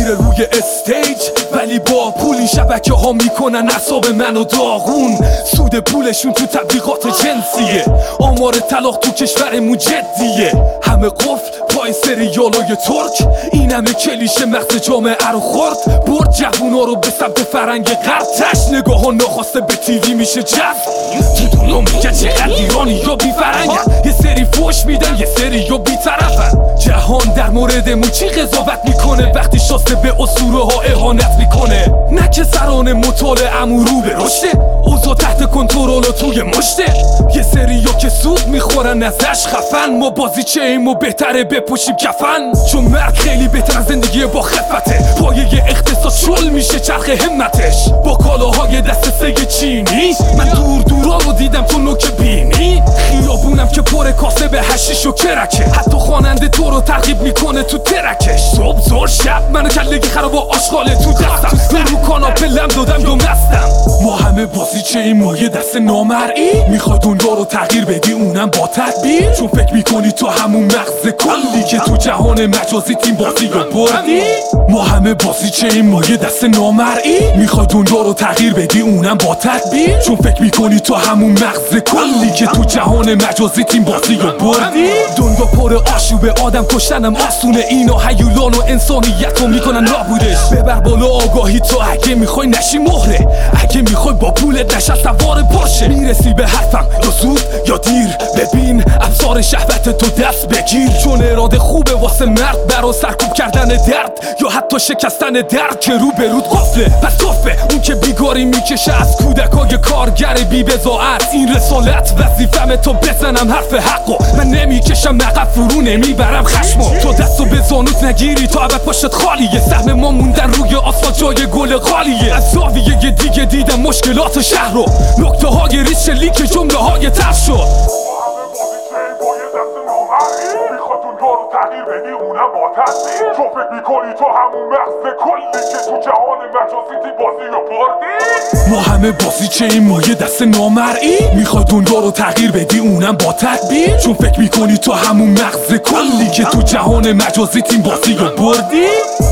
روی استیج، ولی با پول این شبکه ها میکنن اعصاب منو داغون. سود پولشون تو تبلیغات جنسیه، آمار طلاق تو کشورمون جدیه. همه قفل پای سریالای ترک، این همه کلیشه مغز جامعه رو خورد. برد جوونا رو به سمت فرنگ غرب، تش نگاه ها ناخواسته به تیوی میشه جذب. تو دنیا میگن چقدر ایرانی یا بی فرنگن، یه سری فوش میدن یه سری یا بی طرفن. جهان در موردمون چی قضاوت میکنه وقتی شاسته به اسطوره ها اهانت میکنه؟ نه که سران مطالعه‌مون رو به رشده، اوضاع تحت کنترل و توی مشته. یه سریا که سود میخورن ازش خفن، ما بازیچه ایم و بهتره بپوشیم کفن. چون مرگ خیلی بهتر از زندگی با خفته، پایه اقتصاد شل میشه چرخ همتش. با کالاهای دست سه چینی من دور دورا رو دیدم تو نوک بینی. خیابونم که پر کاسه به حشیش و کرکه، حتی خواننده تو رو ترغیب میکنه تو ترکش. صبح زور شب منو کلگی خراب با آشغاله تو دستم، رو کاناپه لم دادم یا مستم. ما همه بازیچه این مایه دست نامرئی، میخوای دنیا رو تغییر بدی اونم با تدبیر. چون فکر میکنی تو همون مغز کلی که تو جهان مجازی تیم بازی رو بردی. ما همه بازیچه این مایه دست نامرئی، میخوای دنیا رو تغییر بدی اونم با تدبیر. چون فکر میکنی تو همون مغز کلی که تو جهان مجازی تیم بازی رو بردی. دنیا پر آشوبه، آدم کشتنم آسونه، اینا هیولان و انسانیت رو میکنن نابودش. ببر بالا آگاهی تو اگه میخوای نشی مهره، اگه میخوای با پولت نشه سوار پرشه. میرسی به حرفم یا زود یا دیر، ببین ابزار شهوت تو دست بگیر. چون اراده خوبه واسه مرد برا سرکوب کردن درد یا حتی شکستن درد که رو به رود قفله. پس توفه اون که بیگاری میکشه از کودکای کارگر بی بضاعت. این رسالت وظیفمه تا بزنم حرف حقو، من نمیکشم نقب فرو نمیبرم خشمو. تو دستو به زانوت نگیری تا ابد پاشت خالیه، سهم ما موندن روی آسفالت جای گل غالیه. از زاویه دیگه دیدم مشکلات شهر رو، نکته های ریش لیک جمله های ترس شد. تغییر بدی اونم با تدبیر. چون فکر میکنی تو همون مغز کلی که تو جهان مجازی تی بازی رو بردی. ما همه بازیچه این مایه دست نامرئی، میخوای دنیا رو تغییر بدی اونم با تدبیر. چون فکر میکنی تو همون مغز کلی که تو جهان مجازی تیم بازی رو بردی.